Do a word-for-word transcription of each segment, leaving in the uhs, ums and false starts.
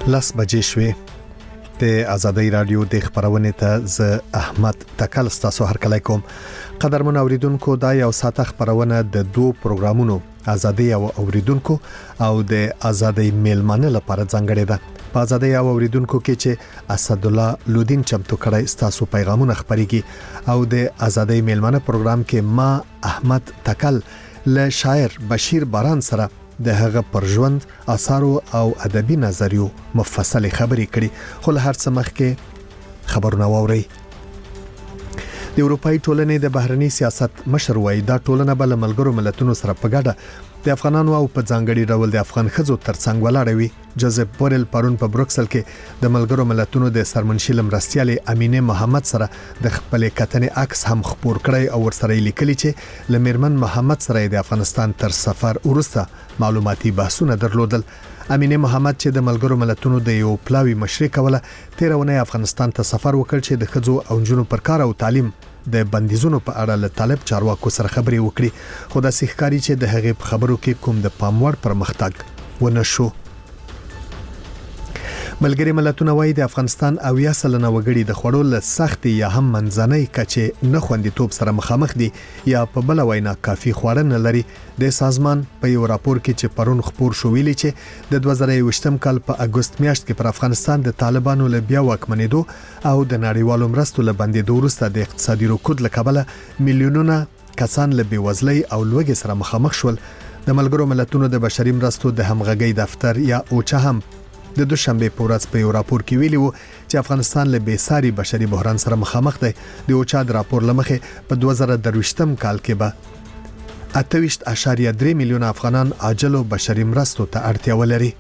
لس بجې شوې د آزادۍ رادیو د خبرونه ته ز احمد تکل ستاسو هر کله کوم قدرمن اوریدونکو دا یو ساعت خبرونه د دوه پروګرامونو آزادۍ او اوریدونکو او د آزادۍ میلمانه لپاره ځانګړې ده. په آزادۍ او اوریدونکو کې چې اسد الله لودین چمتو کړی ستاسو پیغامونه خبريږي او د آزادۍ میلمانه پروګرام کې ما احمد تکل له شاعر بشیر باران سره د هغه پر ژوند آثارو او ادبي نظریو مفصل خبري کړي. خو له هر څه مخکې خبرونه واوري. د اروپאי ټولنې د بهرني سیاست مشر وای دا ټولنه بل ملګرو ملتونو سره په ګډه د افغانانو او په ځانګړي ډول د افغان خزو ترڅنګ ولاړوي. جوزف بورل پرون په بروکسل کې د ملګرو ملتونو د سرمنشي مرستيالي امینه محمد سره د خپل کتنې عکس هم خپور کړی او ورسره لیکلی چې لمرمن محمد سره د افغانستان تر سفر ورسته معلوماتي بحثونه درلودل. امینه محمد چې د ملګرو ملتونو د یو پلاوی مشري کوله تیرونه افغانستان ته سفر وکړ چې د خزو او جنونو پر کار او تعلیم د بندیزونو په اړه له طالب چارواکو سره خبري وکړي. خو د سیخکاری چې د هغې په خبرو کې کوم د پاموړ پرمختګ ونه شو. ملګری ملتونه وایي د افغانستان او یا سلنه وګړي د خړو له سخت یا هم منځنۍ کچې نه خوندیتوب سره مخامخ دي یا په بل وینا کافي خوړن لري. د سازمان په یو راپور کې چې پرون خبر شو ویلي چې د دوه زره یوویشتم کال په اگست میاشت کې پر افغانستان د طالبانو له بیا واکمنېدو او د نړیوالو مرستو له بندېدو وروسته د اقتصادي رکود له کبله میلیونونه کسان له بیوزلۍ او لوږې سره مخامخ شول. د ملګرو ملتونو د بشري مرستو د همغږۍ دفتر یا اوچا هم د دوشنبه په ورځ په یو راپور کې ویلي وو چې افغانستان له بیساري بشري بحران سره مخامخ دی. د اوچا د راپور لمخې په دوه زره درویشتم کال کې به اته ویشت اعشاریه درې میلیون افغانان عاجل بشري مرستو ته اړتیا ولري.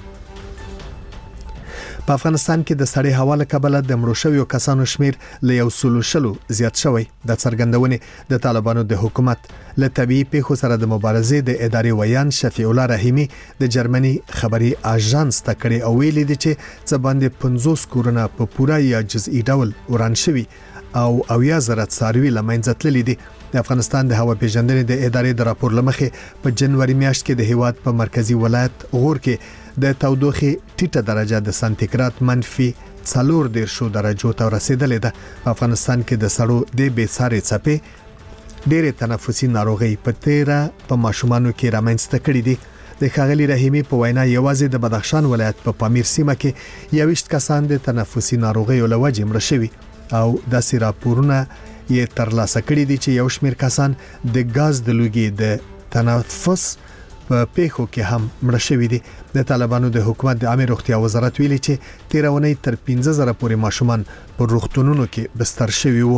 په افغانستان کې د سړې هوا له کبله د مړو شویو کسانو شمیر له یو سلو شلو زیات شوی. د څرګندونې د طالبانو د حکومت له طبيعي پیښو سره د مبارزې د ادارې ویان شفیع الله رحیمی د جرمني خبري اژانس ته کړي او ویلي دي چې څه باندې پنځوس کورونه په پوره یا جزئی ډول وران شوي او او یا زرت ساروي لمنځه تللي دي. د افغانستان د هوا پیژندنې د ادارې د راپور لمخې په جنوري میاشت کې د هیواد په مرکزی ولایت غور کې د تودوخه ټیټه درجه د سانتیګراد منفي څلور دیرشو درجو ته رسیدلې ده. په افغانستان کې د سړو د بیساري څپې ډېر تنفسي ناروغي په تیره په ماشومانو کې رامنځته کړې دي. د خاغلی رحیمی په وینا یوازې د بدخشان ولایت په پامیر سیمه کې یوشت کسان د تنفسي ناروغي له وجې مړه شوي او د سی راپورونه یې ترلاسه کړي دي چې یو شمېر کسان د غاز د لوګي د تنفس په پیښو کې هم مړه شوي دي. د طالبانو د حکومت د عامه روغتیا وزارت ویلي چې تیرونه تر پنځه زره پورې ماشومان په روغتونونو کې بستر شوي وو.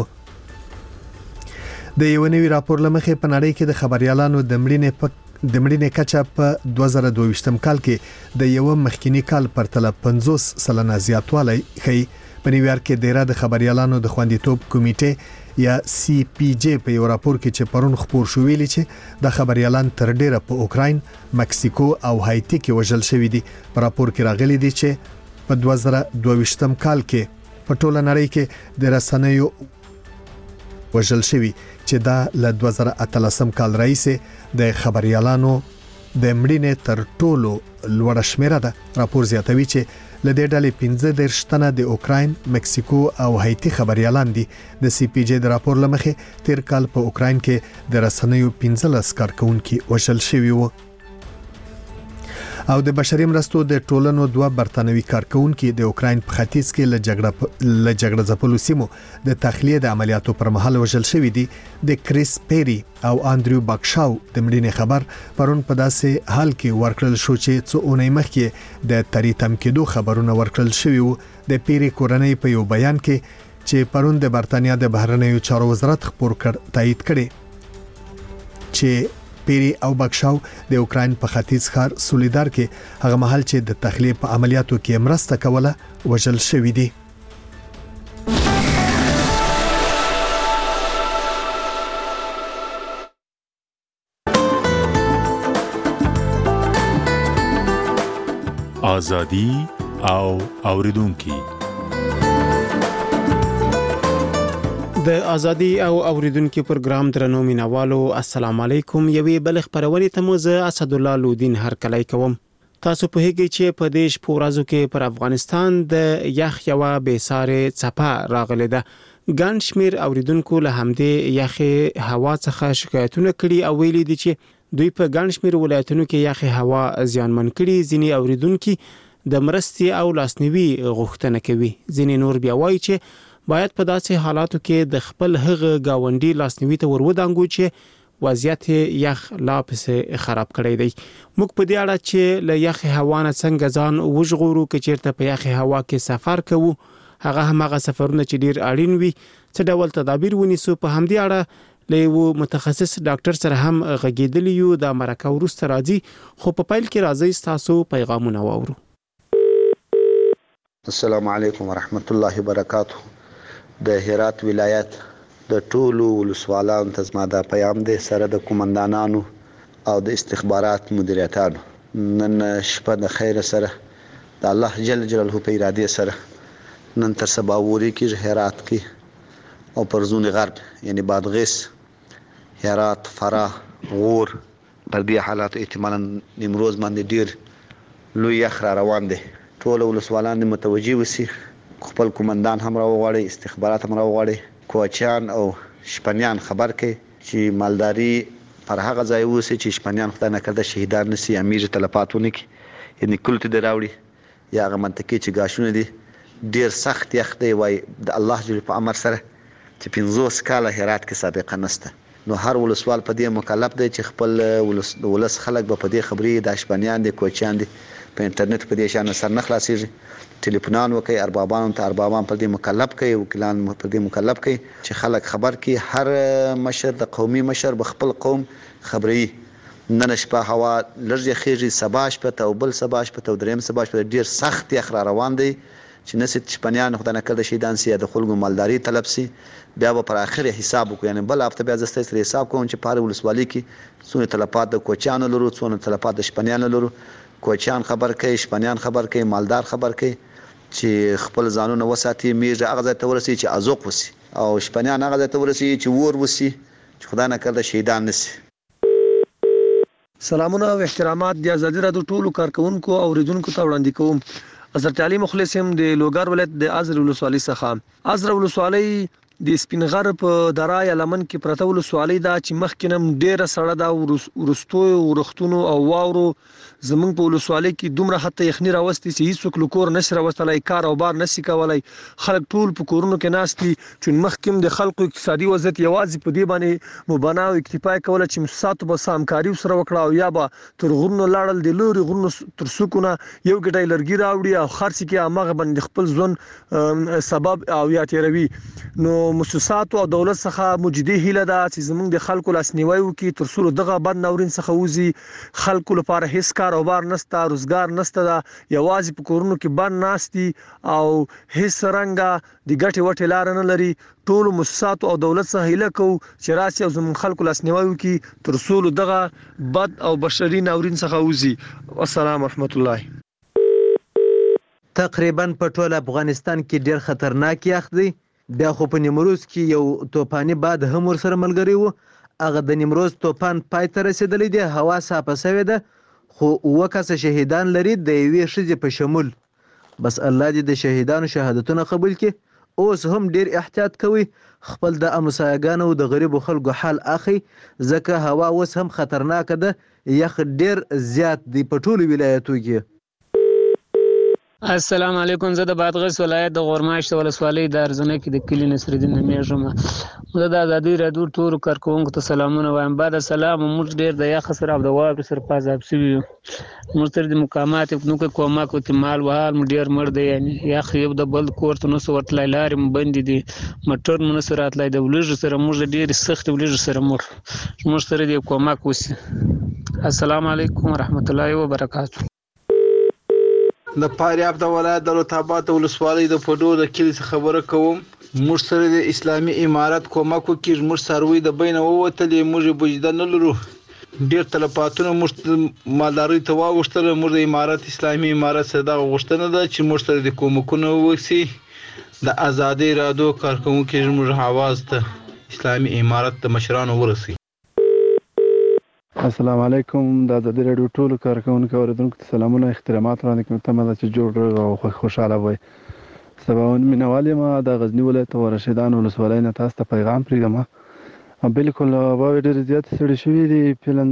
د یو نوي راپور لمخې په نړۍ کې د خبريالانو د مړینې په د مړینې کچه په دوه زره دوه کال کې د یو مخکینی کال پرتله پنځوس سلنه زیاتوالی ښیي. په نیویارک کې د اراده خبريالانو د خوندیتوب کمیټې یا سی پی جی په یو راپور کې چې پرون خبر شو ویلي چې د خبريالان تر ډیره په اوکراین، مکسیکو او هایتی کې وژل شوی دي. په راپور کې راغلي دي چې په دوه زره دوه کال کې په ټوله نړۍ کې د رسنیو وژل شوی چې دا له دوه زره اتلسم کال راځي د خبريالانو د مړینې تر ټولو لوړه شمیره ده. راپور زیاتوي چې لدې ډلې پنځه دیرش تنه د اوکراین، مکسیکو او هایتی خبريالان دي. د سی پی جی د راپور لمخې تیر کال په اوکراین کې د رسنیو پنځلس کارکونکو وژل شوي وو او د بشري مرستو د ټولنو دوه برتانوي کارکونکو د اوکراین په ختیځ کې له جګړه له جګړه ځپلو سیمو د تخلیه د عملیاتو پر مهال وژل شوي دي. د کریس پیری او اندریو باکشاو د مړینې خبر پرون په داسې حال کې ورکړل شو چې څو اونۍ مخکې د تریتم کېدو خبرونه ورکړل شوي وو. د پیری کورنۍ په یو بیان کې چې پرون د برتانیا د بهرنیو چارو وزارت خبر کړ تایید کړي چې پیری او بکشاو د اوکراین په ختیځ ښار سولیدار کې هغه محل چې د تخلیه په عملیاتو کې مرسته کوله وژل شوی دی. آزادی او اوریدونکو د ازادي او اوریدونکو پروګرام درنو مینوالو السلام علیکم. یوې بل خبرونه ته مو زه اسد الله لودین هر کله کوم. تاسو په هیګي چې په دیش پورازو کې پر افغانستان د یخ یو به ساره چپا راغله ده ګڼ شمیر اوریدونکو له همدې یخ هوا څخه شکایتونه کړي او ویلي دي چې دوی په ګڼ شمیر ولایتونو کې یخ هوا زیانمن کړي. ځینې اوریدونکو د مرستې او لاسنیوي غوښتنه کوي. ځینې نور بیا وایي چې باید په داسې حالاتو کې د خپل هغه گاونډي لاسنیوي ته ورودانګو چې وضعیت یخ لا پسې خراب کړی دی. موږ په دې اړه چې له یخ هوا نه څنګه ځان وژغورو که چیرته په یخ هوا کې سفر کوو هغه همغه سفرونه چې ډیر اړین وي څه ډول تدابیر ونیسو په همدې اړه له یو متخصص ډاکټر سره هم غږیدلی یو د مرکه ورسته راځي خو په پیل کې راځي تاسو پیغامونه واورو. السلام علیکم ورحمت الله وبرکاته. د هرات ولایت د ټولو ولسوالانو ته زما د پیغام دی سره د قومندانانو او د استخبارات مدیریتانو نن شپه د خیر سره د الله جل جلاله په اراده سره نن تر سبا ووري کې هرات کې او پرزون غرب یعنی بادغیس هرات فراه غور پر دې حالات احتمالاً نیمروز باندې ډیر لوی یخ را روان دي. ټول ولسوالان متوجي وسی خپل قومندان هم راوغواړي استخبارات هم راوغواړي کوچیان او شپنیان خبر کړي چې مالداري پر هغه ځای وسی چې شپنیان خدای نه کړه شهیدان نسی امیر تلفاتونه کې یعنی کلت دی راوړي یا هغه منطقي چې گاشونه دي ډیر سخت یخ دی وای د الله جل په امر سره چې پنځوس کاله هرات کې سابقه نشته. نو هر ولسوال په دې مکلف دی چې خپل ولس ولس خلک به په دې خبرې د شپنیان دي کوچیان دي په انټرنیټ په دې شان سر نه خلاصيږي. ټلیفونان وکي اربابان ته اربابان په دې مکلف کوي وکیلان په دې مکلف کوي چې خلک خبر کی هر مشر د قومي مشر بخپل قوم خبري. نن شپه هوا لږه خېږي سبا شپه ته بل سبا شپه ته دریم سبا شپه ډیر سخت یخ را روان دی چې نسیت شپنیان خدای نه کړه شهیدان سي د خلکو مالداري طلب سي بیا به پر اخر حساب وکړي. یعنی بل هفته بیا زسته سره حساب کوم چې پاره ولسوالۍ کې څونه تلفات د کوچانو لرو څونه تلفات د شپنیانو لرو. کوچان خبر کوي شپنیان خبر کوي مالدار خبر کوي چې خپل ځانونه وساتي میږه هغه ځای ته ورسي چې ازوق وسی او شپنیان هغه ځای ته ورسي چې ور وسی چې خدای نه کړه شهیدان نسی. سلامونه او احترامات د ازادي رادیو ټولو کارکونکو او اوریدونکو ته وړاندې کوم. حضرت علي مخلص هم د لوګر ولایت د ازر ولسوالۍ څخه. ازر ولسوالۍ د سپینغر په درای لمن کې پرته ولسوالۍ دا چې مخکینم ډیره سړه دا ورستو ورختونو او واورو زمونږ په ولسوالۍ کې دومره حتی یخني راوستي چې هیڅ کلکور نشي راوستلای کار او بار نشي کولای. خلک ټول په کورونو کې ناستي چې مخکیم د خلکو اقتصادي وضعیت یوازې په دې باندې مبنا او اکتفا کوله چې مساتو به سامکاري سره وکړه او یا به تر غرونو لاړل د لوري غرونو تر سکونه یو ګټای لرګي راوړي او خرڅ کې امغه باندې خپل ځون سبب او یا تیروي. نو مؤسسات او دولت څخه مجدي هیله ده چې زموږ د خلکو لاسنیوي وکړي تر څو دغه بد ناورین څخه وځي. خلکو لپاره هیڅ کاروبار نشته روزګار نشته دا یوازې په کورونو کې بند ناستي او هیڅ رنګه د ګټي وټي لار نه لري. ټول مؤسسات او دولت څخه هیله کو چې راسي او زموږ خلکو لاسنیوي وکړي تر څو دغه بد او بشري ناورین څخه وځي. والسلام ورحمت الله. تقریبا په ټول افغانستان کې ډیر خطرناک یخ دی. بیا خو په نیمروز کې یو توپاني باد هم ور سره ملګری وو. هغه د نیمروز توپان پای ته رسیدلی دی هوا صافه شوې ده خو اوه کسه شهیدان لري د یوې ښځې په شمول. بس الله دې د شهیدانو شهادتونه قبول کړي. اوس هم ډیر احتیاط کوي خپل د امسایګانو د غریبو خلکو حال اخی ځکه هوا اوس هم خطرناک ده. یخ ډیر زیات دی په ټولو ولایتو کې. السلام علیکم. زه د بادغیس ولایت د غورماشت ولسوالۍ د ارزنه کې د کلی نصرالدین نومیږم. زه د ازادي رادیو ټولو کارکونکو ته سلامونه وایم. بعد سلام موږ ډیر د یخ سره او د واورې سره په عذاب شوي یو. موږ تر د مقامات نو کې کومک وکړي مال وهال مو ډیر مړ دی یعنی یخ یو د بل کور ته نسو ورتلای لارې مو بندې دي موټر مو نسو راتلای د ولږ سره موږ ډیر سخت ولږ سره مړ موږ سره د کومک وسی. السلام علیکم ورحمت الله وبرکاته. د فاریاب د ولایت د رتابات ولسوالۍ د پډو د کلی خبره کوم. موږ سره د اسلامي امارت کومک وکړي. موږ سروي د بین ووتلې موږ بجده نه لرو. ډیر تلفاتونه موږ مالداري ته واغوښتل. موږ د امارت اسلامي امارت سره د غوښتنه ده چې موږ سره د کومکونو وکړي. د ازادي رادیو کارکونکو موږ حواس ته اسلامي امارت د مشرانو ورسي. السلام علیکم. د ازادي راډیو ټولو کارکونکو اوریدونکو ته سلامونه احترامات وړاندې کوم. تمه ده چې جوړ او خوشاله وي. سباون مینوال یم د غزنی ولایت ورشیدان ولسوالۍ نه تاسو ته پیغام پرېږدم. بالکل واورې ډېرې زیاتې سړې شوي دي فعلاً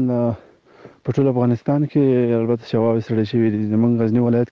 په ټول افغانستان کې، البته چې واورې سړې شوي دي. زموږ غزنی ولایت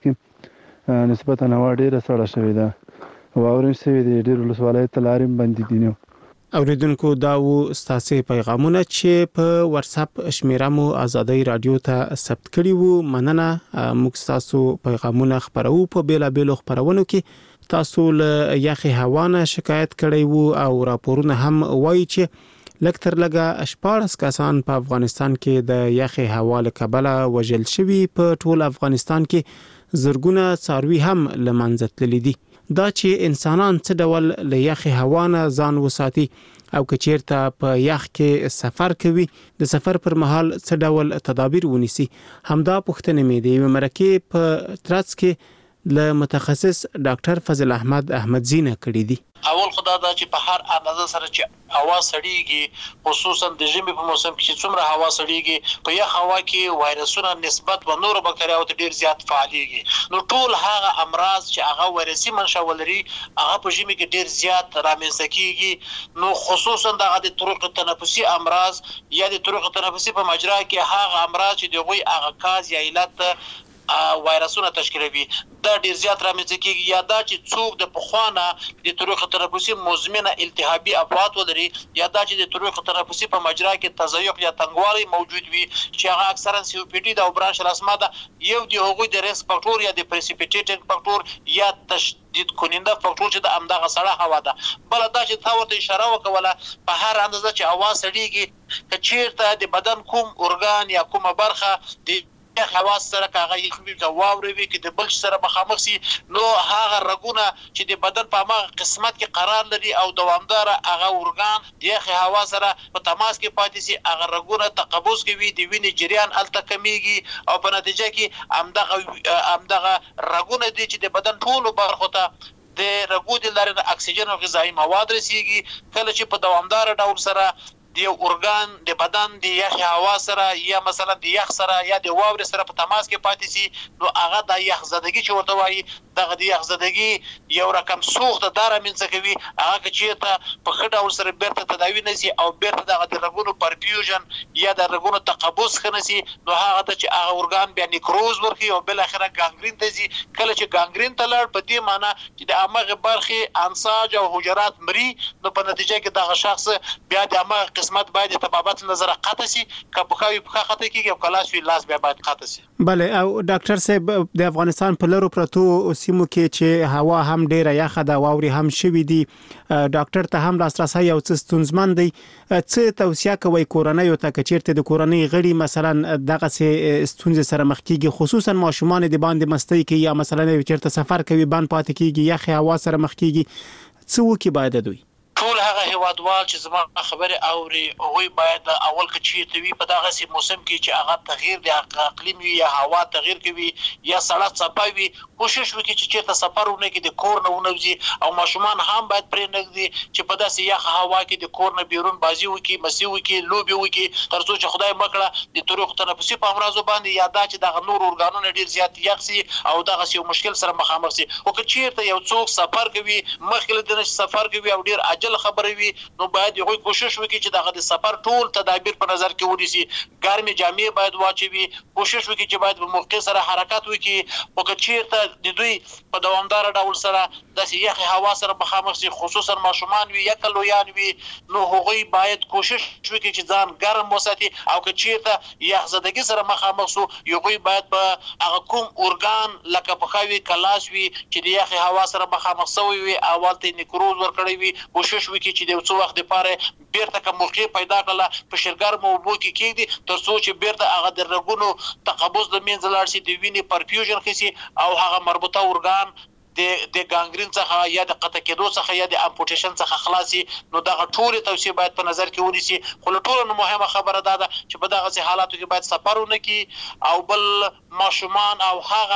کې نسبتا هوا ډېره سړه شوې ده، واورې شوي دي، ډېر ولسوالۍ ته لارې هم بندې دي. نو اوریدونکو دا و ستاسو پیغامونه چې په واتس اپ شمیره مو ازادي رادیو ته ثبت کړی وو. مننه. موږ تاسو پیغامونه خبرو په بیلا بیلو خبرونو کې. تاسو له یخي هوا نه شکایت کړی وو او راپورونه هم وایي چې لکتر لګه شپږ کسان په افغانستان کې د یخي هوا له کبله وژل شوي. په ټول افغانستان کې زرګونه څاروي هم لمنځه تللي دي. دا چې انسانان څه ډول له یخي هوا نه ځان وساتي او که چیرته په یخ کې سفر کوي د سفر پر مهال څه ډول تدابیر ونیسي، همدا پوښتنه مې د یو مرکه په ترڅ کې له متخصص ډاکټر فضل احمد احمدزی نه کړی دي. اول خدای دا چې په هر اندازه سره چې هوا سړیږي، خصوصا د ژمي په موسم کې چې څومره هوا سړیږي، په یخ هوا کې وایرسونه نسبت به نورو بکتریاو ته ډیر زیات فعالیږي. نو ټول هغه امراض چې هغه وایرسي منشأ ولري هغه په ژمي کې ډیر زیات رامنځته کیږي. نو خصوصا د طرق تنفسي امراض یا د طرق تنفسي په مجرا کې هغه امراض چې دغه هغه کاز یا علت وایرسونه تشکیلوي دا ډیر زیات رامنځته کیږي. یا دا چې څوک د پخوانه د طرق تنفسي مزمنه التهابي افات ولري، یا دا چې د طرق تنفسي په مجرا کې تضیق یا تنګوالی موجود وي چې هغه اکثرا سی او پی ډي د برانش رسمه ده، یو دی هغوی د ریسک فاکټور یا د پریسیپیټیټینګ فاکټور یا تشدید کننده فاکټور چې د امدغه سړه هوا ده. بل دا چې تا ورته اشاره وکوله په هر اندازه چې هوا سړیږي که چیرته د بدن کوم ارګان یا کومه برخه د یخ هوا سره کاغه یخوي کا واوري وي کې د بل سره مخامخ سي، نو هغه رګونه چې د بدن په هغه قسمت کې قرار لري او دوامدار هغه ارګان د یخ هوا سره په تماس کې پاتې سي، هغه رګونه تقبض کوي، د وینې جریان الته کمیږي او په نتیجه کې امدغه امدغه رګونه دي چې د بدن ټولو برخو ته د رګو د لارې اکسیجن او غذایی مواد رسیږي. کله چې په دوامدار ډول سره د ارګان د بدن د یخ هوا سره یا مثلا د یخ سره یا د واورې سره په تماس کې پاتې سي، نو هغه د یخ زدګي چې ورته وایي دغه د یخ زدګي یو رقم سوخت دار منځ کوي. هغه چې ته په خټه ور سره بیرته تداوی نشي او بیرته دغه د رګونو پرفیوژن یا د رګونو تقبض خنسي، نو هغه ته چې هغه ارګان بیا نیکروز ورکي او بل اخره ګانګرین ته ځي. کله چې ګانګرین ته لړ په دې معنی چې د امغه برخه انساج او حجرات مري، نو په نتیجه کې دغه شخص بیا د امغه قسمت باید تبابت نظر قطع سي، کبخاوي په خطه کېږي او کلاس وی لاس بیا باید قطع سي. بله. او ډاکټر صاحب د افغانستان په لرو پرتو سیمو کې چې هوا هم ډیره یخه ده، واوري هم شوي دي، ډاکټر ته هم لاسرسي یو څه ستونزمن دی، څه توصیه کوي کورنۍ ته چې چیرته د کورنۍ غړي مثلا دغه څه ستونزې سره مخ کیږي، خصوصا ماشومان د باندې مستی کوي یا مثلا چیرته سفر کوي باندې پاتې کیږي، یخ هوا سره مخ کیږي، څه وکي باید دوی؟ ټول هغه هیوادوال چې زما خبره اوري هغه باید اول کې چیرته وي په دغه سي موسم کې چې هغه تغییر د اقلیم وي یا هوا تغییر کوي یا سړک صفاوي، کوشش وکړي چې چیرته سفر ونه کې د کور نه ونوځي او ماشومان هم باید پرې نږدي چې په داسې یخ هوا کې د کور نه بیرون بازی وکړي، مسی وکړي، لوبي وکړي، ترڅو چې خدای مکړه د طرق تنفسي په امراضو باندې یا دا چې دغه نور ارګانونه ډیر زیات یخ سي او دغه یو مشکل سره مخامخ سي. او که چیرته یو څوک سفر کوي مخکې د سفر کوي او ډیر عجل خبره وي، نو باید یو کوشش وکړي چې دغه د سفر ټول تدابیر په نظر کې ونیسي. ګرمي جامې باید واچوي، کوشش وکړي چې باید په موقع سره حرکت وکړي. او که چیرته د دوی په دوامدار ډول سره د یخ هوا سره مخامخ سي، خصوصا ماشومان وي یا کلویان وي، نو هغوی باید کوشش وکړي چې ځان ګرم وساتي. او که چیرته یخ زدګي سره مخامخ سو، یوغوی باید په هغه کوم ارګان لکه پخاوي کلاس وي چې د یخ هوا سره مخامخ سوی وي اول ته نیکروز ورکړي وي، کوشش وکړي چې د څو وخت لپاره بیرته کوم موقع پیدا کړه په شرګر مو وبو کې کېږي ترڅو چې بیرته هغه د رګونو تقبض د منځ لاړ شي، د وینې پرفیوژن خسي او هغه مربوطه ارګان د د ګانګرین څخه یا د قطع کېدو څخه یا د امپوټیشن څخه خلاصي. نو دغه ټول توصیه باید په نظر کې ونیسي. خو له ټولو مهمه خبره ده چې په دغه حالاتو کې باید سفر ونه کړي او بل ماشومان او هغه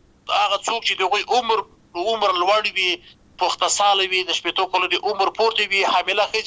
هغه څوک چې د عمر عمر لوړ وي، پخته سال وي، د شپږ کلو د عمر پورته وي، حامله ښځې